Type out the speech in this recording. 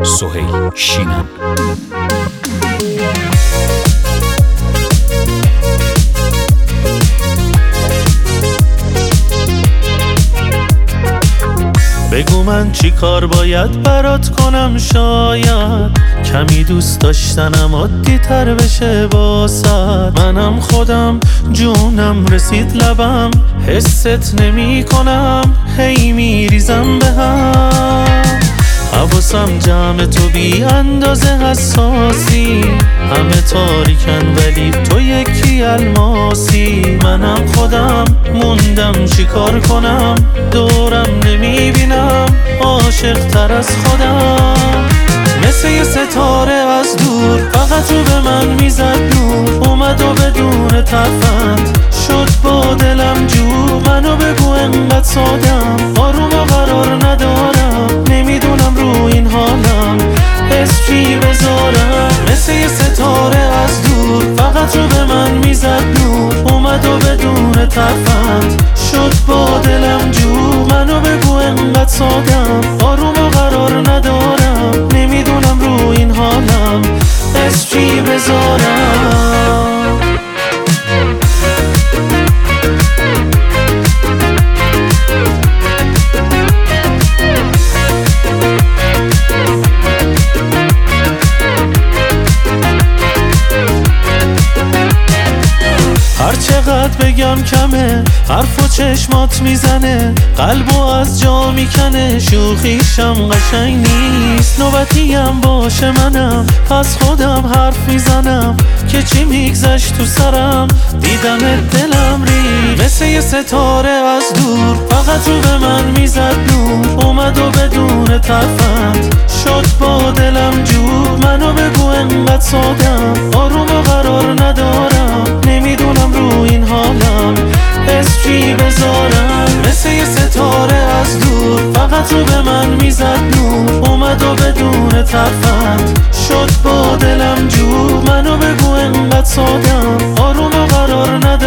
سهیل شینان. بگو من چی کار باید برات کنم، شاید کمی دوست داشتنم عادی تر بشه واسد. منم خودم جونم رسید لبم، حست نمی کنم، هی میریزم به هم. حواسم جمع تو بی اندازه حساسی، همه تاریکن ولی تو یکی الماسی. منم خودم موندم چی کار کنم، دورم نمیبینم عاشق تر از خودم. مثل یه ستاره از دور فقط تو به من میزد نور، اومد و بدون تفند شد با دلم جو. منو بگو انقدر سادم، آروم و قرار ندارم، نمیدونم رو این حالم اسمی بذارم. مثل یه ستاره از دور فقط تو به من میزد نور، اومد و بدون تفند شد با دلم جو. منو بگو انقدر سادم، آروم و قرار ندارم، نمیدونم رو این حالم اسمی بذارم. هر چقدر بگم کمه، حرف و چشمات میزنه، قلبو از جا میکنه. شوخیشم قشنگ نیست، نوبتیم باشه منم از خودم حرف میزنم که چی میگذشت تو سرم. دیدم دلم ری مثل یه ستاره از دور، فقط تو به من میزد نور، اومد و بدون تفند شد با دلم جو. منو بگو انقدر سادم، آروم و قرار ندارم، نمیدونم رو این حالم اسمی بذارم. مثل یه ستاره از دور فقط تو به من میزد نور، اومد و بدون تفند شد با دلم جو. منو بگو انقدر سادم، آروم و قرار ندارم،